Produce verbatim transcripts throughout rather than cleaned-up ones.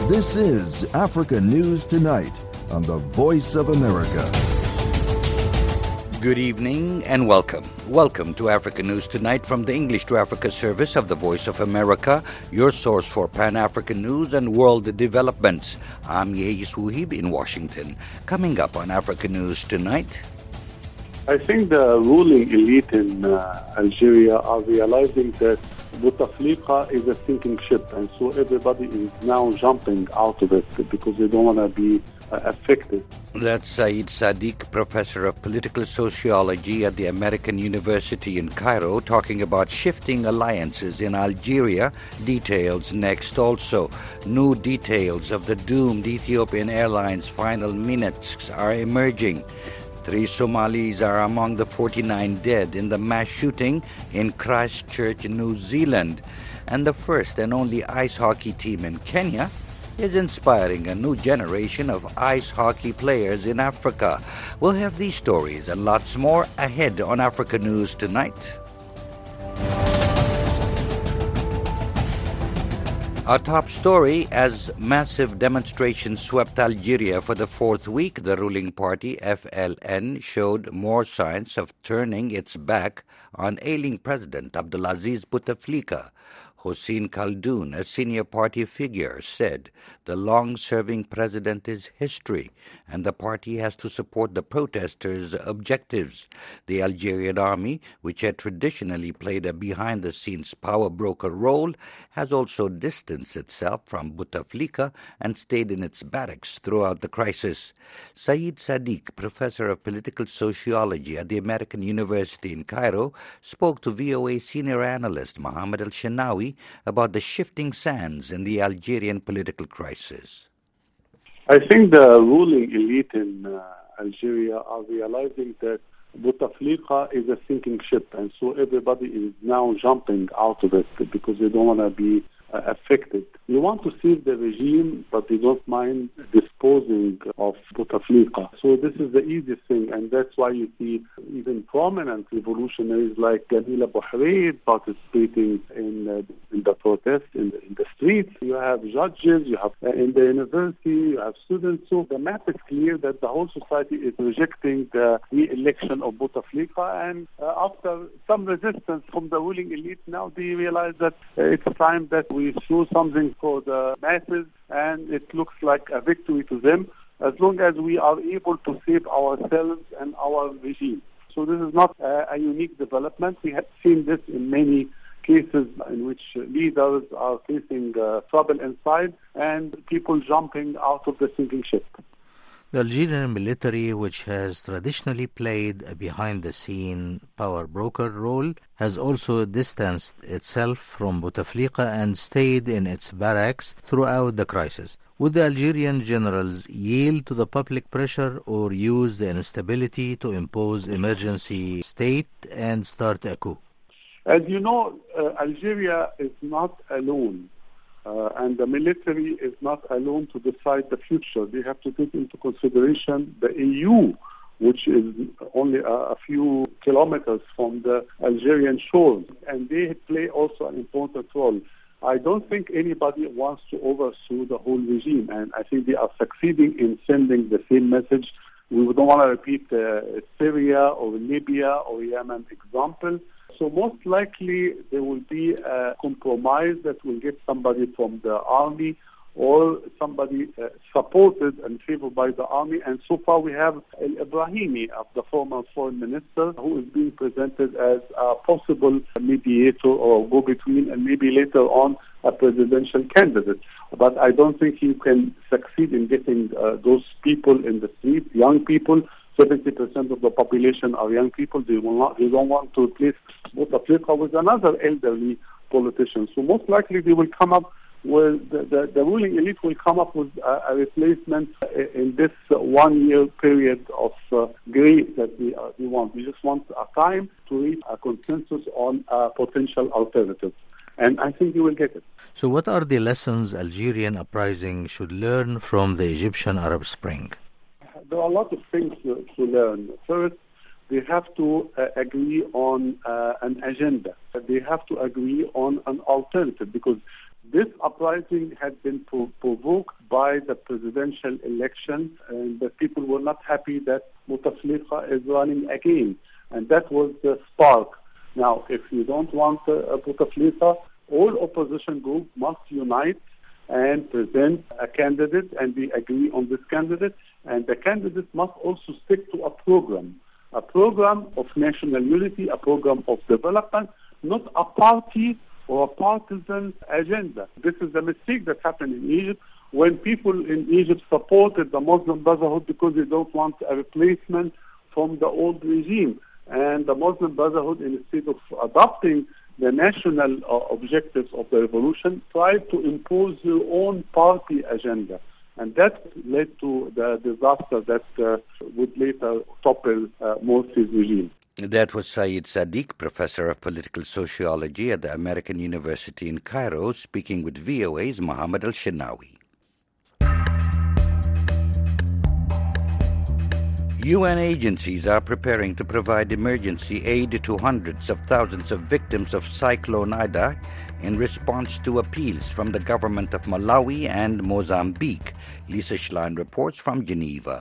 This is Africa News Tonight on the Voice of America. Good evening and welcome. Welcome to Africa News Tonight from the English to Africa service of the Voice of America, your source for Pan-African news and world developments. I'm Yehis Wuhib in Washington. Coming up on Africa News Tonight. I think the ruling elite in uh, Algeria are realizing that Bouteflika is a sinking ship, and so everybody is now jumping out of it because they don't want to be uh, affected. That's Saeed Sadiq, professor of political sociology at the American University in Cairo, talking about shifting alliances in Algeria. Details next also. New details of the doomed Ethiopian Airlines final minutes are emerging. Three Somalis are among the forty-nine dead in the mass shooting in Christchurch, New Zealand. And the first and only ice hockey team in Kenya is inspiring a new generation of ice hockey players in Africa. We'll have these stories and lots more ahead on Africa News Tonight. Our top story, as massive demonstrations swept Algeria for the fourth week, the ruling party, F L N, showed more signs of turning its back on ailing President Abdelaziz Bouteflika. Hossein Khaldoun, a senior party figure, said the long-serving president is history and the party has to support the protesters' objectives. The Algerian army, which had traditionally played a behind-the-scenes power broker role, has also distanced itself from Bouteflika and stayed in its barracks throughout the crisis. Saeed Sadiq, professor of political sociology at the American University in Cairo, spoke to V O A senior analyst Mohammed Al-Shenawi about the shifting sands in the Algerian political crisis. I think the ruling elite in uh, Algeria are realizing that Bouteflika is a sinking ship, and so everybody is now jumping out of it because they don't want to be uh, affected. They want to save the regime, but they don't mind disposing of Bouteflika. So this is the easiest thing, and that's why you see even prominent revolutionaries like Jamil Bouhreid participating in, uh, in the protests in the, in the streets. You have judges, you have uh, in the university, you have students. So the map is clear that the whole society is rejecting the re-election of Bouteflika, and uh, after some resistance from the ruling elite, now they realize that uh, it's time that we show something for the masses, and it looks like a victory to them as long as we are able to save ourselves and our regime. So this is not uh, a unique development. We have seen this in many cases in which leaders are facing uh, trouble inside and people jumping out of the sinking ship. The Algerian military, which has traditionally played a behind-the-scene power broker role, has also distanced itself from Bouteflika and stayed in its barracks throughout the crisis. Would the Algerian generals yield to the public pressure or use the instability to impose emergency state and start a coup? As you know, uh, Algeria is not alone. Uh, and the military is not alone to decide the future. They have to take into consideration the E U, which is only a, a few kilometers from the Algerian shores, and they play also an important role. I don't think anybody wants to overthrow the whole regime, and I think they are succeeding in sending the same message. We don't want to repeat uh, Syria or Libya or Yemen example. So most likely there will be a compromise that will get somebody from the army or somebody uh, supported and favored by the army. And so far we have Al-Ibrahimi, of the former foreign minister, who is being presented as a possible mediator or go-between and maybe later on a presidential candidate. But I don't think he can succeed in getting uh, those people in the street, young people. seventy percent of the population are young people. They will not. They don't want to replace Bouteflika with another elderly politician. So most likely they will come up with the, the, the ruling elite will come up with a, a replacement in this one-year period of uh, grace that we uh, we want. We just want a time to reach a consensus on a potential alternative. And I think you will get it. So what are the lessons Algerian uprising should learn from the Egyptian Arab Spring? There are a lot of things to, to learn. First, they have to uh, agree on uh, an agenda. They have to agree on an alternative, because This uprising had been pro- provoked by the presidential election, and the people were not happy that Bouteflika is running again. And that was the spark. Now, if you don't want uh, Bouteflika, all opposition groups must unite and present a candidate, and we agree on this candidate. And the candidate must also stick to a program, a program of national unity, a program of development, not a party or a partisan agenda. This is the mistake that happened in Egypt when people in Egypt supported the Muslim Brotherhood because they don't want a replacement from the old regime. And the Muslim Brotherhood, instead of adopting the national uh, objectives of the revolution, tried to impose their own party agenda. And that led to the disaster that uh, would later topple uh, Morsi's regime. That was Saeed Sadiq, professor of political sociology at the American University in Cairo, speaking with V O A's Mohammed Al-Shenawi. U N agencies are preparing to provide emergency aid to hundreds of thousands of victims of Cyclone Ida in response to appeals from the government of Malawi and Mozambique. Lisa Schlein reports from Geneva.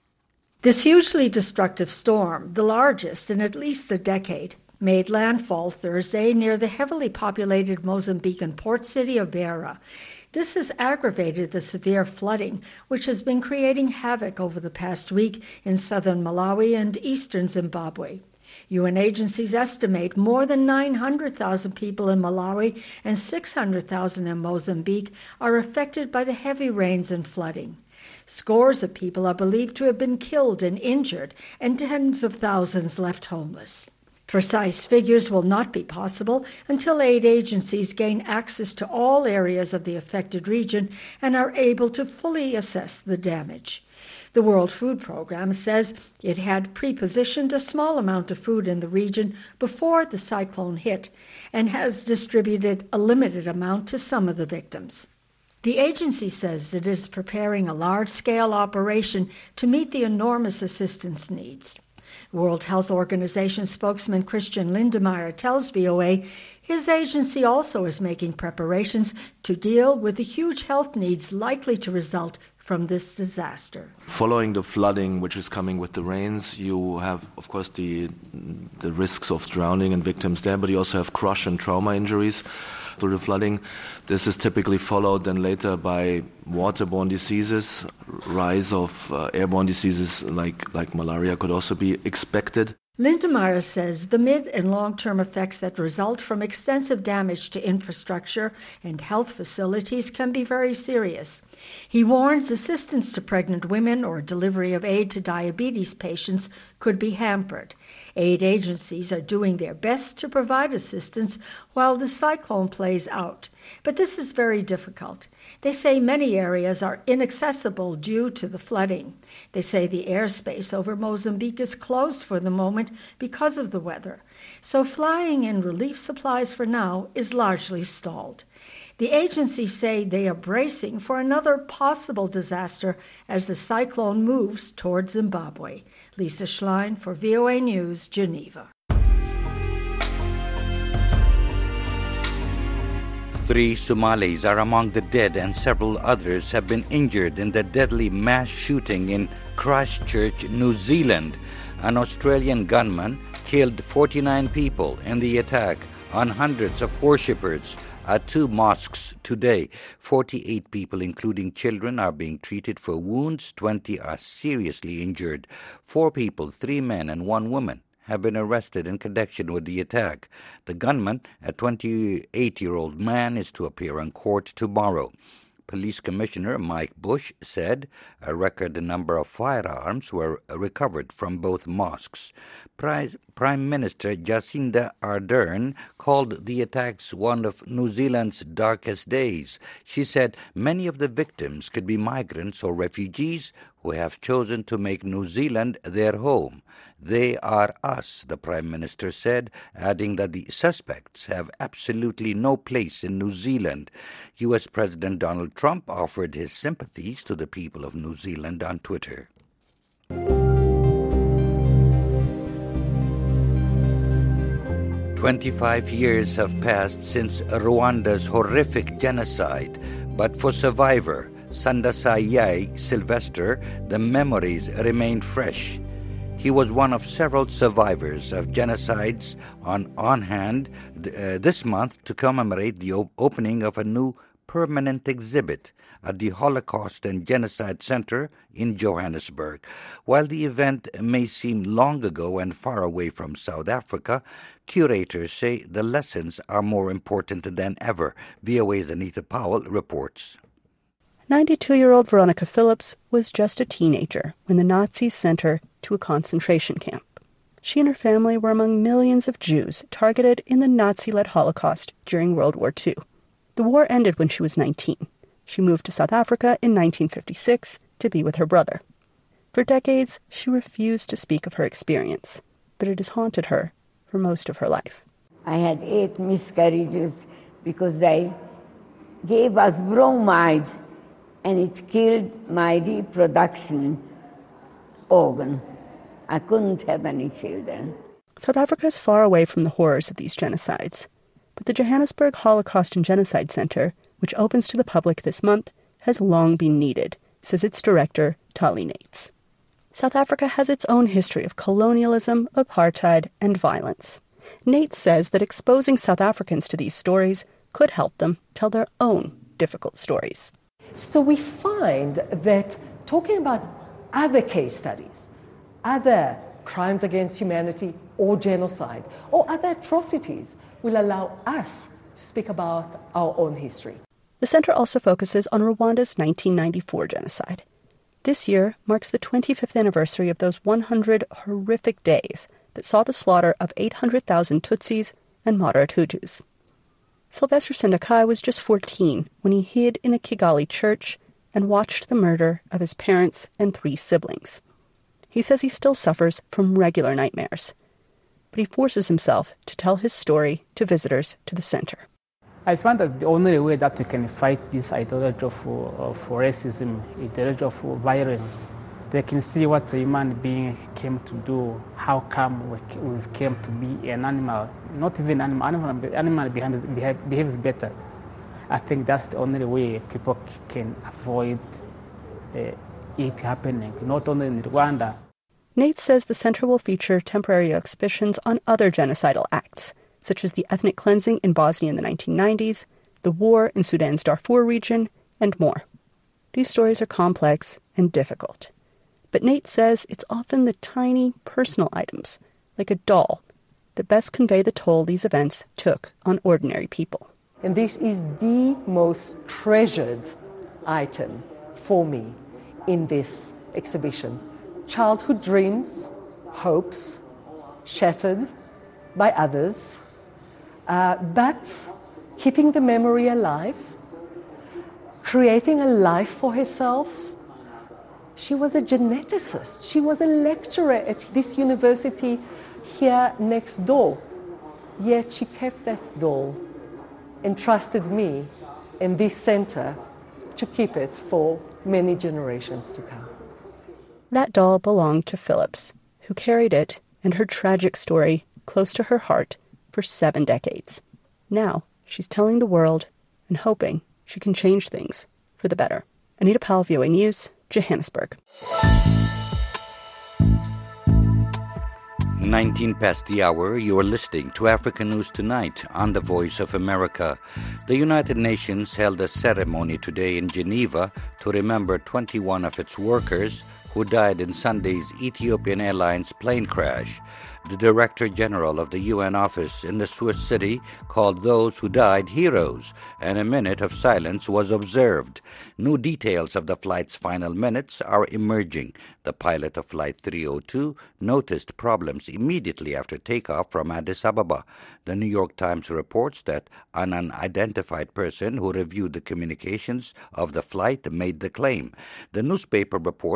This hugely destructive storm, the largest in at least a decade, made landfall Thursday near the heavily populated Mozambican port city of Beira. This has aggravated the severe flooding, which has been creating havoc over the past week in southern Malawi and eastern Zimbabwe. U N agencies estimate more than nine hundred thousand people in Malawi and six hundred thousand in Mozambique are affected by the heavy rains and flooding. Scores of people are believed to have been killed and injured, and tens of thousands left homeless. Precise figures will not be possible until aid agencies gain access to all areas of the affected region and are able to fully assess the damage. The World Food Programme says it had pre-positioned a small amount of food in the region before the cyclone hit and has distributed a limited amount to some of the victims. The agency says it is preparing a large-scale operation to meet the enormous assistance needs. World Health Organization spokesman Christian Lindemeyer tells V O A his agency also is making preparations to deal with the huge health needs likely to result from this disaster. Following the flooding which is coming with the rains, you have, of course, the the risks of drowning and victims there, but you also have crush and trauma injuries through the flooding. This is typically followed then later by waterborne diseases. Rise of uh, airborne diseases like, like malaria could also be expected. Lindemeyer says the mid- and long-term effects that result from extensive damage to infrastructure and health facilities can be very serious. He warns assistance to pregnant women or delivery of aid to diabetes patients could be hampered. Aid agencies are doing their best to provide assistance while the cyclone plays out, but this is very difficult. They say many areas are inaccessible due to the flooding. They say the airspace over Mozambique is closed for the moment because of the weather. So flying in relief supplies for now is largely stalled. The agencies say they are bracing for another possible disaster as the cyclone moves toward Zimbabwe. Lisa Schlein for V O A News, Geneva. Three Somalis are among the dead and several others have been injured in the deadly mass shooting in Christchurch, New Zealand. An Australian gunman killed forty-nine people in the attack on hundreds of worshippers at two mosques today. forty-eight people, including children, are being treated for wounds. twenty are seriously injured. Four people, three men and one woman, have been arrested in connection with the attack. The gunman, a twenty-eight-year-old man, is to appear in court tomorrow. Police Commissioner Mike Bush said a record number of firearms were recovered from both mosques. Prime Minister Jacinda Ardern called the attacks one of New Zealand's darkest days. She said many of the victims could be migrants or refugees who have chosen to make New Zealand their home. They are us, the Prime Minister said, adding that the suspects have absolutely no place in New Zealand. U S President Donald Trump offered his sympathies to the people of New Zealand on Twitter. twenty-five years have passed since Rwanda's horrific genocide, but for survivor Sandasayai Sylvester, the memories remain fresh. He was one of several survivors of genocides on, on hand uh, this month to commemorate the op- opening of a new permanent exhibit at the Holocaust and Genocide Center in Johannesburg. While the event may seem long ago and far away from South Africa, curators say the lessons are more important than ever. V O A's Anita Powell reports. ninety-two-year-old Veronica Phillips was just a teenager when the Nazis sent her to a concentration camp. She and her family were among millions of Jews targeted in the Nazi-led Holocaust during World War Two. The war ended when she was nineteen. She moved to South Africa in nineteen fifty-six to be with her brother. For decades, she refused to speak of her experience, but it has haunted her for most of her life. I had eight miscarriages because they gave us bromides and it killed my reproduction organ. I couldn't have any children. South Africa is far away from the horrors of these genocides, but the Johannesburg Holocaust and Genocide Center, which opens to the public this month, has long been needed, says its director, Tali Nates. South Africa has its own history of colonialism, apartheid, and violence. Nates says that exposing South Africans to these stories could help them tell their own difficult stories. So we find that talking about other case studies, other crimes against humanity or genocide or other atrocities will allow us to speak about our own history. The center also focuses on Rwanda's nineteen ninety-four genocide. This year marks the twenty-fifth anniversary of those one hundred horrific days that saw the slaughter of eight hundred thousand Tutsis and moderate Hutus. Sylvester Sendakai was just fourteen when he hid in a Kigali church and watched the murder of his parents and three siblings. He says he still suffers from regular nightmares, but he forces himself to tell his story to visitors to the center. I find that the only way that we can fight this ideology of, of racism, ideology of violence, they can see what the human being came to do, how come we, we came to be an animal, not even animal, animal, animal behaves, behave, behaves better. I think that's the only way people can avoid uh, it happening, not only in Rwanda. Nates says the center will feature temporary exhibitions on other genocidal acts, such as the ethnic cleansing in Bosnia in the nineteen nineties, the war in Sudan's Darfur region, and more. These stories are complex and difficult. But Nates says it's often the tiny, personal items, like a doll, that best convey the toll these events took on ordinary people. And this is the most treasured item for me in this exhibition. Childhood dreams, hopes, shattered by others, uh, but keeping the memory alive, creating a life for herself. She was a geneticist. She was a lecturer at this university here next door. Yet she kept that doll and trusted me and this center to keep it for many generations to come. That doll belonged to Phillips, who carried it and her tragic story close to her heart for seven decades. Now she's telling the world and hoping she can change things for the better. Anita Powell, V O A News, Johannesburg. nineteen past the hour, you are listening to African News Tonight on the Voice of America. The United Nations held a ceremony today in Geneva to remember twenty-one of its workers who died in Sunday's Ethiopian Airlines plane crash. The Director General of the U N office in the Swiss city called those who died heroes, and a minute of silence was observed. New details of the flight's final minutes are emerging. The pilot of Flight three oh two noticed problems immediately after takeoff from Addis Ababa. The New York Times reports that an unidentified person who reviewed the communications of the flight made the claim. The newspaper reports that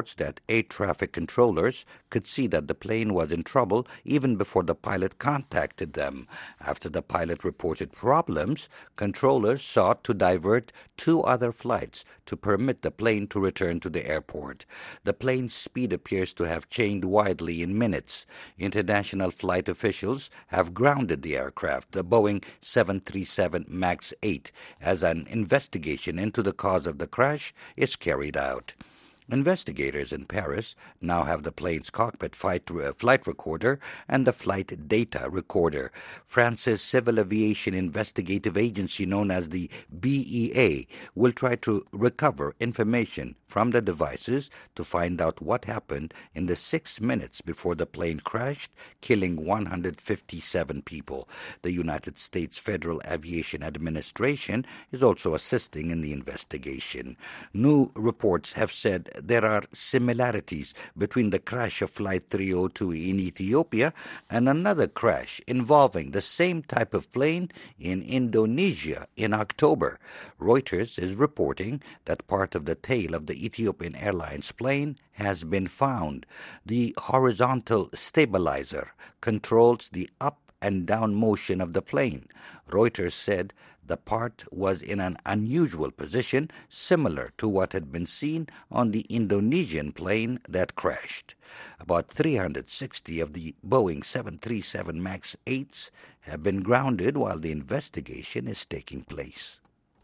air traffic controllers could see that the plane was in trouble even before the pilot contacted them. After the pilot reported problems, controllers sought to divert two other flights to permit the plane to return to the airport. The plane's speed appears to have changed widely in minutes. International flight officials have grounded the aircraft, the Boeing seven thirty-seven MAX eight, as an investigation into the cause of the crash is carried out. Investigators in Paris now have the plane's cockpit flight, uh, flight recorder and the flight data recorder. France's Civil Aviation Investigative Agency, known as the B E A, will try to recover information from the devices to find out what happened in the six minutes before the plane crashed, killing one hundred fifty-seven people. The United States Federal Aviation Administration is also assisting in the investigation. New reports have said there are similarities between the crash of Flight three oh two in Ethiopia and another crash involving the same type of plane in Indonesia in October. Reuters is reporting that part of the tail of the Ethiopian Airlines plane has been found. The horizontal stabilizer controls the up and down motion of the plane. Reuters said the part was in an unusual position, similar to what had been seen on the Indonesian plane that crashed. About three hundred sixty of the Boeing seven thirty-seven MAX eights have been grounded while the investigation is taking place.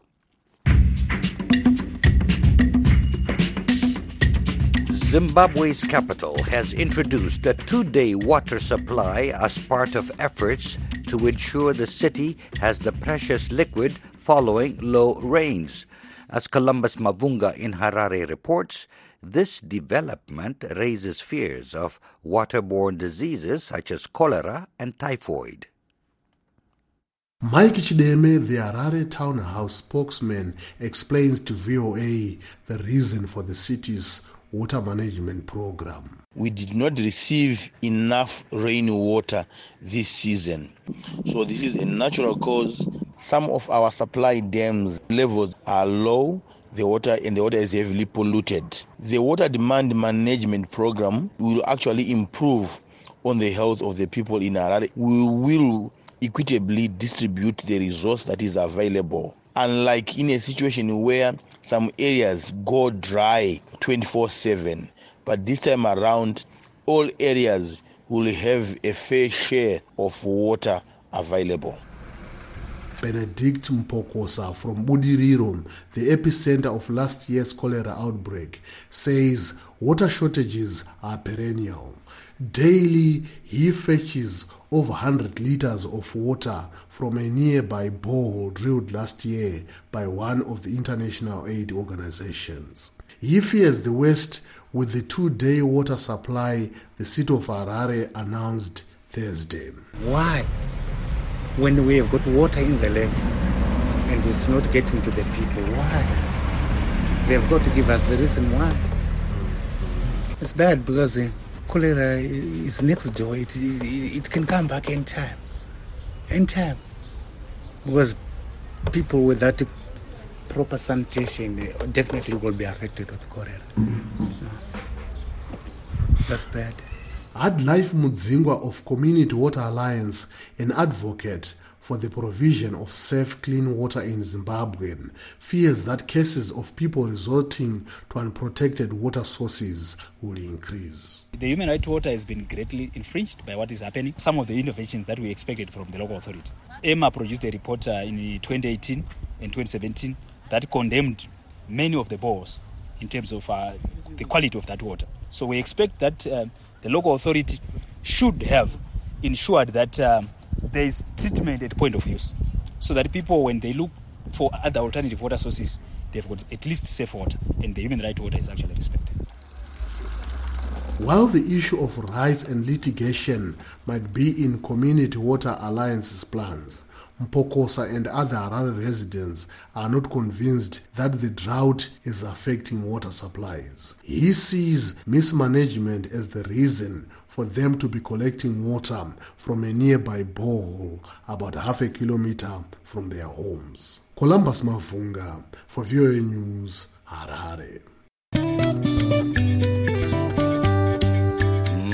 Zimbabwe's capital has introduced a two-day water supply as part of efforts to ensure the city has the precious liquid following low rains. As Columbus Mavunga in Harare reports, this development raises fears of waterborne diseases such as cholera and typhoid. Mike Chideme, the Harare Townhouse spokesman, explains to V O A the reason for the city's water management program. We did not receive enough rainwater this season. So this is a natural cause. Some of our supply dams levels are low, the water and the water is heavily polluted. The water demand management program will actually improve on the health of the people in Harare. We will equitably distribute the resource that is available. Unlike in a situation where some areas go dry twenty-four seven, but this time around, all areas will have a fair share of water available. Benedict Mpokosa from Budiriro, the epicenter of last year's cholera outbreak, says water shortages are perennial. Daily, he fetches over one hundred liters of water from a nearby borehole drilled last year by one of the international aid organizations. He fears the West with the two-day water supply the city of Harare announced Thursday. Why? When we have got water in the lake and it's not getting to the people, why? They have got to give us the reason why. It's bad because uh, cholera is next door. It, it, it can come back anytime. Anytime. Because people without proper sanitation definitely will be affected with cholera. No. That's bad. Adlife Mudzingwa of Community Water Alliance, an advocate for the provision of safe, clean water in Zimbabwe, fears that cases of people resorting to unprotected water sources will increase. The human right to water has been greatly infringed by what is happening. Some of the innovations that we expected from the local authority. E M A produced a report uh, in twenty eighteen and twenty seventeen that condemned many of the bores in terms of uh, the quality of that water. So we expect that uh, the local authority should have ensured that uh, there is treatment at point of use, so that people, when they look for other alternative water sources, they've got at least safe water, and the human right to water is actually respected. While the issue of rights and litigation might be in Community Water Alliance's plans, Mpokosa and other Harare residents are not convinced that the drought is affecting water supplies. He sees mismanagement as the reason for them to be collecting water from a nearby borehole about half a kilometer from their homes. Columbus Mavunga for V O A News, Harare.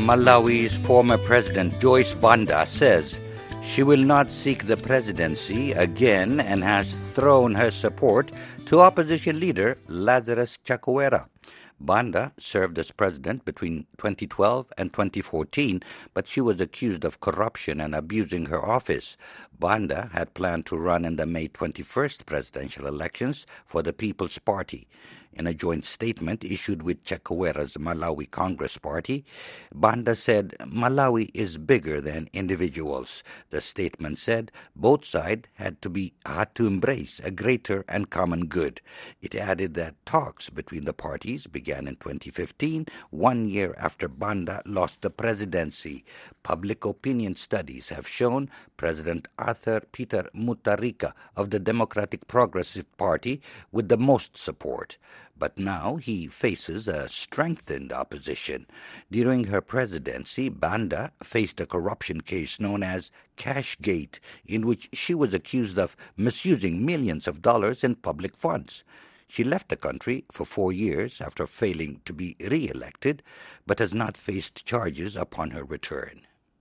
Malawi's former president Joyce Banda says she will not seek the presidency again and has thrown her support to opposition leader Lazarus Chakwera. Banda served as president between twenty twelve and twenty fourteen, but she was accused of corruption and abusing her office. Banda had planned to run in the May twenty-first presidential elections for the People's Party. In a joint statement issued with Chakwera's Malawi Congress Party, Banda said Malawi is bigger than individuals. The statement said both sides had to be had to embrace a greater and common good. It added that talks between the parties began in twenty fifteen, one year after Banda lost the presidency. Public opinion studies have shown President Arthur Peter Mutharika of the Democratic Progressive Party with the most support. But now he faces a strengthened opposition. During her presidency, Banda faced a corruption case known as Cashgate, in which she was accused of misusing millions of dollars in public funds. She left the country for four years after failing to be re-elected, but has not faced charges upon her return.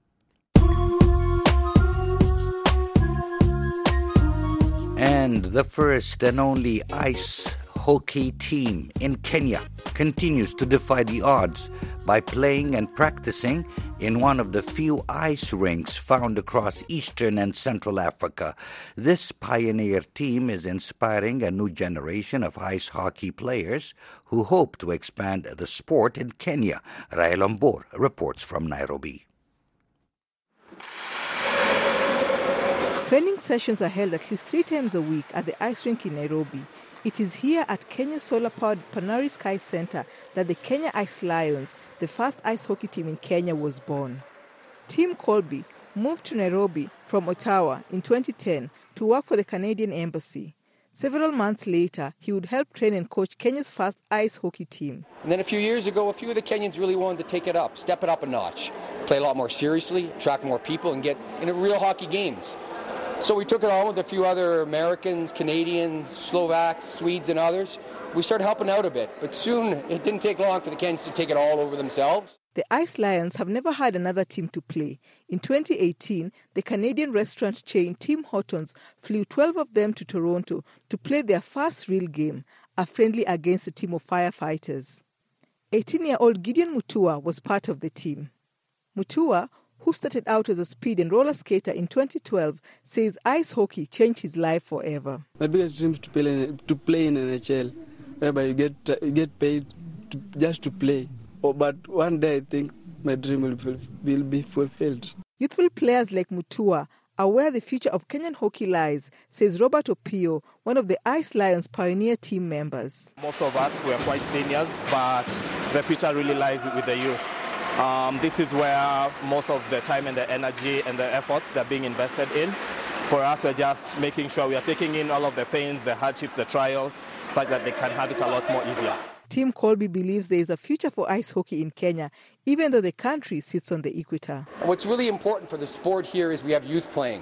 And the first and only ice hockey team in Kenya continues to defy the odds by playing and practicing in one of the few ice rinks found across eastern and central Africa. This pioneer team is inspiring a new generation of ice hockey players who hope to expand the sport in Kenya. Rael Ombor reports from Nairobi. Training sessions are held at least three times a week at the ice rink in Nairobi. It is here at Kenya's solar-powered Panari Sky Center that the Kenya Ice Lions, the first ice hockey team in Kenya, was born. Tim Colby moved to Nairobi from Ottawa in twenty ten to work for the Canadian Embassy. Several months later, he would help train and coach Kenya's first ice hockey team. And then a few years ago, a few of the Kenyans really wanted to take it up, step it up a notch, play a lot more seriously, attract more people, and get into real hockey games. So we took it on with a few other Americans, Canadians, Slovaks, Swedes, and others. We started helping out a bit, but soon it didn't take long for the Kenyans to take it all over themselves. The Ice Lions have never had another team to play. In twenty eighteen, the Canadian restaurant chain Tim Hortons flew twelve of them to Toronto to play their first real game, a friendly against a team of firefighters. eighteen-year-old Gideon Mutua was part of the team. Mutua, who started out as a speed and roller skater in twenty twelve, says ice hockey changed his life forever. My biggest dream is to play in, to play in N H L, whereby you get you get paid to, just to play. Oh, but one day I think my dream will, will be fulfilled. Youthful players like Mutua are where the future of Kenyan hockey lies, says Robert Opio, one of the Ice Lions pioneer team members. Most of us were quite seniors, but the future really lies with the youth. Um, this is where most of the time and the energy and the efforts that are being invested in. For us, we're just making sure we are taking in all of the pains, the hardships, the trials, such that they can have it a lot more easier. Tim Colby believes there is a future for ice hockey in Kenya, even though the country sits on the equator. What's really important for the sport here is we have youth playing.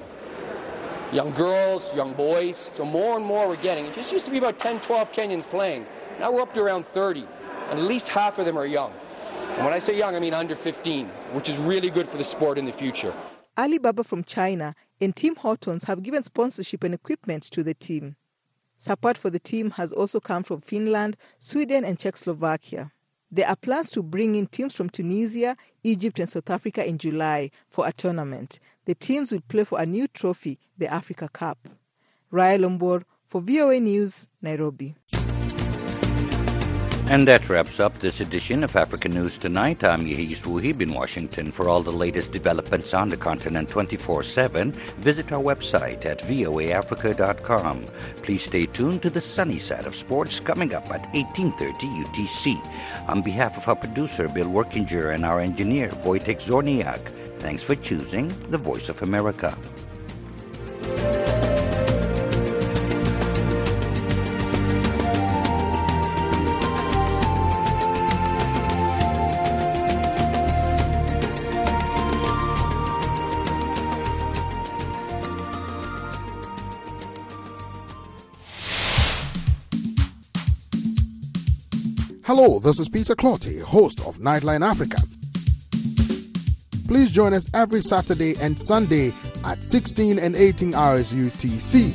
Young girls, young boys, so more and more we're getting. It just used to be about ten, twelve Kenyans playing. Now we're up to around thirty, and at least half of them are young. And when I say young, I mean under fifteen, which is really good for the sport in the future. Alibaba from China and Tim Hortons have given sponsorship and equipment to the team. Support for the team has also come from Finland, Sweden, and Czechoslovakia. There are plans to bring in teams from Tunisia, Egypt, and South Africa in July for a tournament. The teams will play for a new trophy, the Africa Cup. Rael Ombor for V O A News, Nairobi. And that wraps up this edition of African News Tonight. I'm Yehis Wuhib in Washington. For all the latest developments on the continent twenty-four seven, visit our website at voa africa dot com. Please stay tuned to the sunny side of sports coming up at eighteen thirty U T C. On behalf of our producer, Bill Workinger, and our engineer, Wojtek Zorniak, thanks for choosing the Voice of America. Hello, this is Peter Clotty, host of Nightline Africa. Please join us every Saturday and Sunday at sixteen and eighteen hours U T C.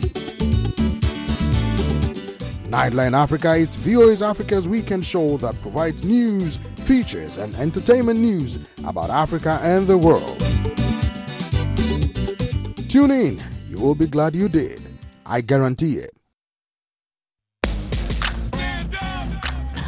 Nightline Africa is V O A's Africa's weekend show that provides news, features, and entertainment news about Africa and the world. Tune in. You will be glad you did. I guarantee it.